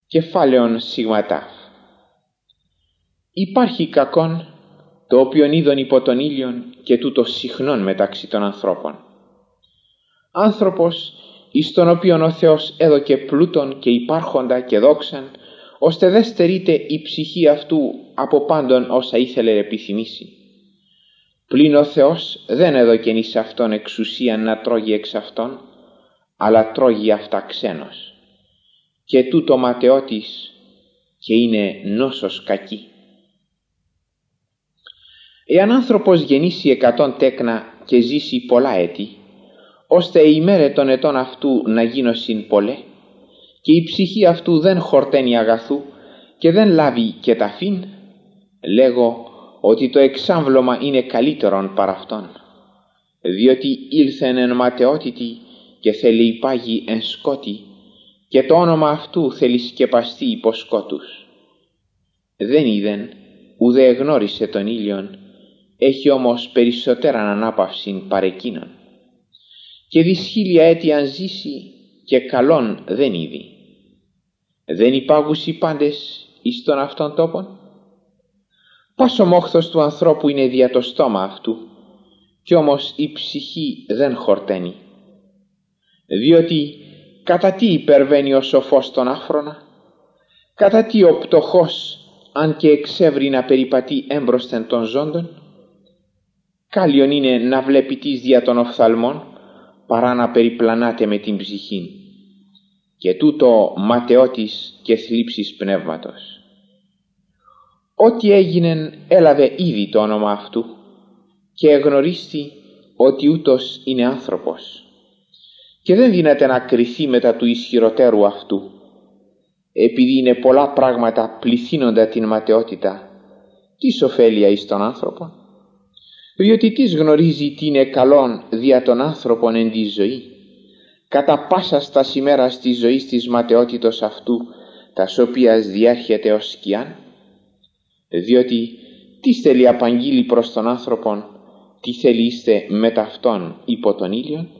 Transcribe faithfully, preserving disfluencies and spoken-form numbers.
Κεφάλαιον σιγματάφ. Υπάρχει κακόν, το οποίον είδον υπό τον ήλιον και τούτο συχνόν μεταξύ των ανθρώπων. Άνθρωπος, εις τον οποίον ο Θεός έδωκε πλούτον και υπάρχοντα και δόξαν, ώστε δε στερείται η ψυχή αυτού από πάντων όσα ήθελε επιθυμήσει. Πλην ο Θεός δεν έδωκεν εις αυτόν εξουσίαν να τρώγει εξ αυτών, αλλά τρώγει αυτά ξένος. Και τούτο ματαιότης και είναι νόσος κακή. Εάν άνθρωπος γεννήσει εκατόν τέκνα και ζήσει πολλά έτη, ώστε η ημέρε των ετών αυτού να γίνωσιν πολλέ, και η ψυχή αυτού δεν χορταίνει αγαθού και δεν λάβει και ταφήν, λέγω ότι το εξάμβλωμα είναι καλύτερον παρά αυτόν, διότι ήλθεν εν ματαιότητη και θέλει υπάγει εν σκότη, και το όνομα αυτού θέλει σκεπαστεί υπό σκότους. Δεν είδεν, ουδέ εγνώρισε τον ήλιον, έχει όμως περισσότεραν ανάπαυσιν παρεκείνον. Και δυσχίλια έτη αν ζήσει, και καλόν δεν είδη. Δεν υπάγουσι πάντες εις τον αυτόν τόπον. Πας ο μόχθος του ανθρώπου είναι δια το στόμα αυτού, κι όμως η ψυχή δεν χορταίνει. Διότι κατά τι υπερβαίνει ο σοφός τον άφρονα, κατά τι ο πτωχός αν και εξεύρει να περιπατεί έμπροσθεν των ζώντων. Κάλλιον είναι να βλέπει τις δια των οφθαλμών, παρά να περιπλανάται με την ψυχήν. Και τούτο ματαιότης και θλίψης πνεύματος. Ό,τι έγινεν έλαβε ήδη το όνομα αυτού, και εγνωρίστη ότι ούτως είναι άνθρωπος. Και δεν δύναται να κριθεί μετά του ισχυροτέρου αυτού, επειδή είναι πολλά πράγματα πληθύνοντα την ματαιότητα. Τι ωφέλεια εις τον άνθρωπο, διότι τις γνωρίζει τι είναι καλόν δια των άνθρωπων εν τη ζωή, κατά πάσα στα ημέρας της ζωής της ματαιότητος αυτού, τας οποίας διέρχεται ως σκιάν. Διότι τι θέλει απαγγείλει προς τον άνθρωπον, τι θέλει είστε με ταυτόν υπό τον ήλιον.